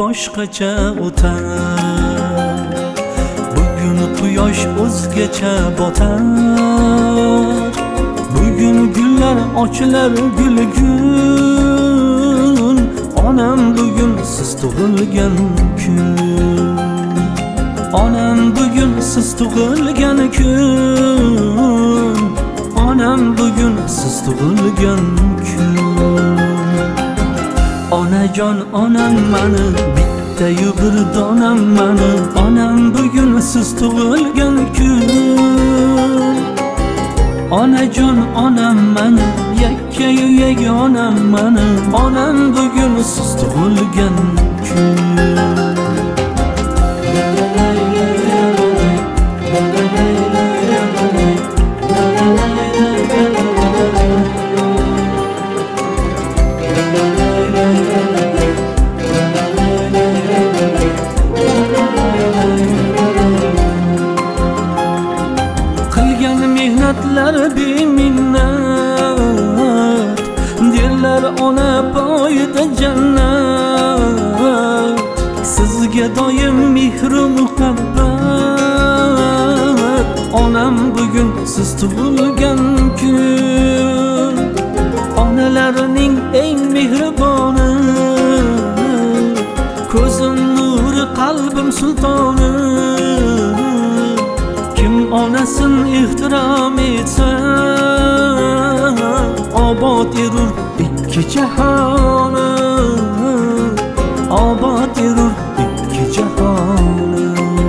boshqacha o'tar. Bugun quyosh o'zgacha botar. Bugun gullar ochilar gulgun. Onam bugun siz tug'ilgan kun. Onam bugun siz tug'ilgan kun. Onam bugun siz tug'ilgan kun. Onajon onam mani, bittayu bir donam mani. Onam bugun siz tug'ilgan kun. Onajon onam mani, yakkayu yagonam mani. Onam bugun siz tug'ilgan kun. Qilgan mehnatlar beminnat, derlar ona poyida jannat. Sizga doim mehru muhabbat. Onam bugun siz tug'ilgan kun. Onalarning eng mehriboni, ko'zim nuri qalbim sultoni. Kim onasin ehtirom etsa, obod erur ikki jahoni. Obod erur ikki jahoni.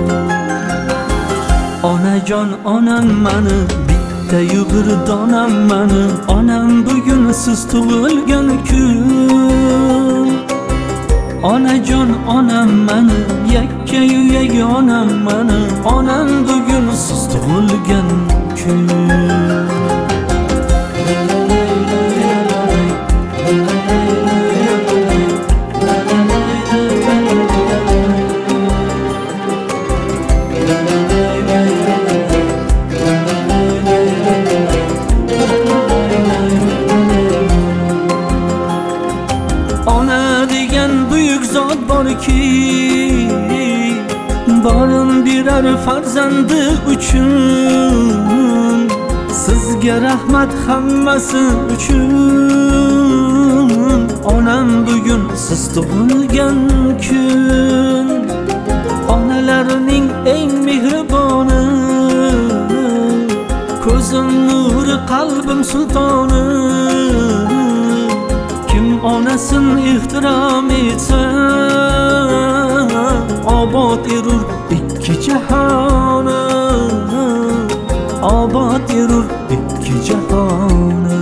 Onajon onam mani, bittayu bir donam mani. Onam bugun siz tug'ilgan kun. Onajon onam mani, yakkayu yagonam mani. Onam bugun siz tug'ilgan kun. Ona degan buyuk zot borki, borin berar farzandi uchun. Sizga rahmat hammasi uchun. Onam bugun siz tug'ilgan kun. Onalarning eng mehriboni, ko'zim nuri qalbim sultoni. Kim onasin ehtirom etsa, obod erur ikki jahoni. Obod erur ikki jahoni.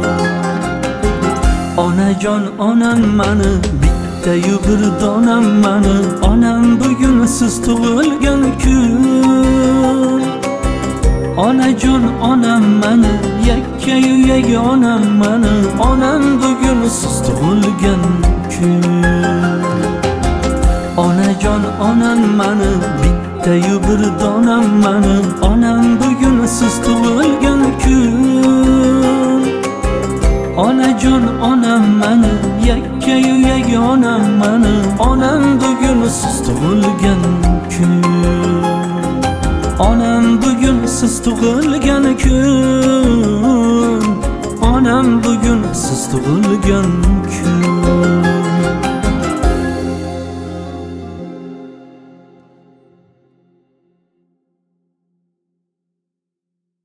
Onajon onam mani, bittayu bir donam mani. Onam bugun siz tug'ilgan kun. Onajon onam mani, yakkayu yagonam mani. Onam bugun siz tug'ilgan kun. Onajon onam mani, bittayu bir donam mani. Onam bugun siz tug'ilgan kun. Onajon onam mani, yakkayu yagonam mani. Onam bugun siz tug'ilgan kun. Onam bugun siz tug'ilgan kun. Onam bugun siz tug'ilgan kun.